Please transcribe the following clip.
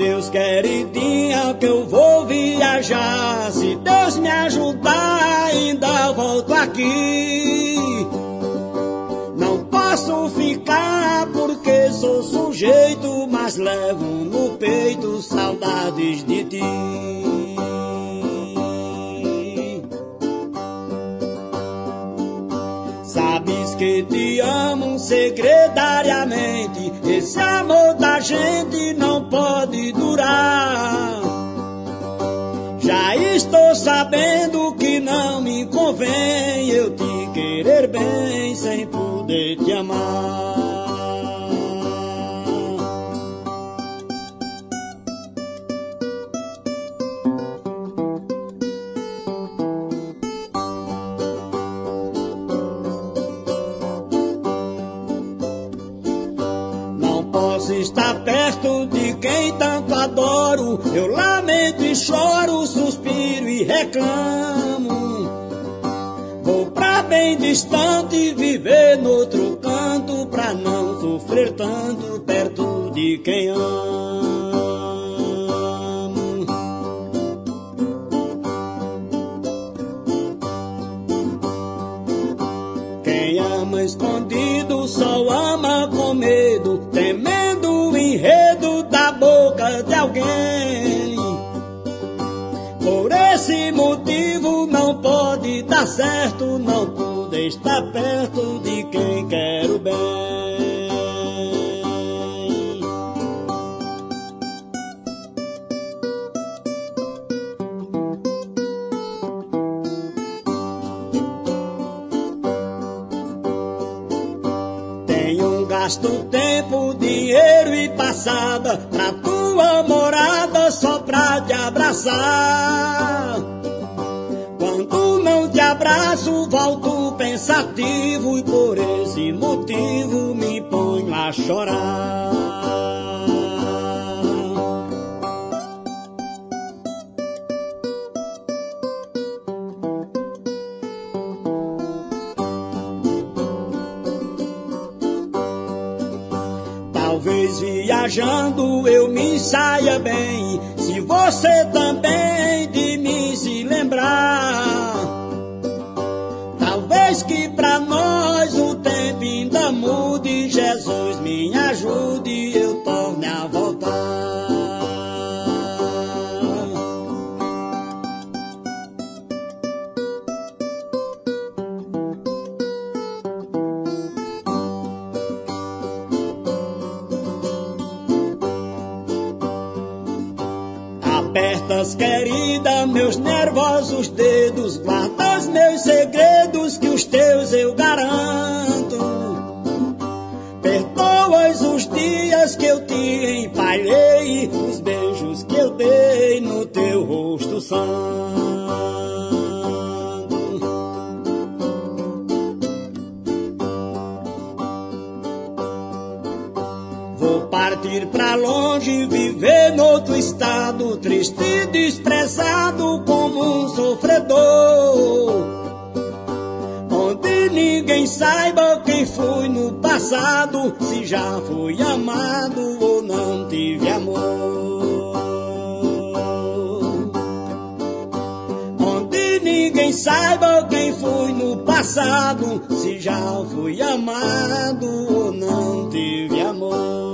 Deus, queridinha, que eu vou viajar. Se Deus me ajudar, ainda volto aqui. Não posso ficar porque sou sujeito, mas levo no peito saudades de ti. Sabes que te amo segredariamente. Esse amor da gente não pode durar. Já estou sabendo que não me convém eu te querer bem sem poder te amar. Posso estar perto de quem tanto adoro. Eu lamento e choro, suspiro e reclamo. Vou pra bem distante, viver noutro canto, pra não sofrer tanto perto de quem amo. Quem ama escondido só ama com medo, temendo o enredo da boca de alguém. Por esse motivo não pode dar certo, não pude estar perto de quem quero bem. Gasto tempo, dinheiro e passada pra tua morada só pra te abraçar. Quando não te abraço volto pensativo e por esse motivo me ponho a chorar. Talvez viajando eu me saia bem, se você também de mim se lembrar. Talvez que pra nós o tempo ainda mude, Jesus me ajude e eu torne a voltar. Apertas, querida, meus nervosos dedos, guardas meus segredos que os teus eu garanto. Perdoas os dias que eu te empalhei, os beijos que eu dei no teu rosto santo. Vou partir pra longe, viver noutro estado, triste e desprezado como um sofredor, onde ninguém saiba quem fui no passado, se já fui amado ou não tive amor. Onde ninguém saiba quem fui no passado, se já fui amado ou não tive amor.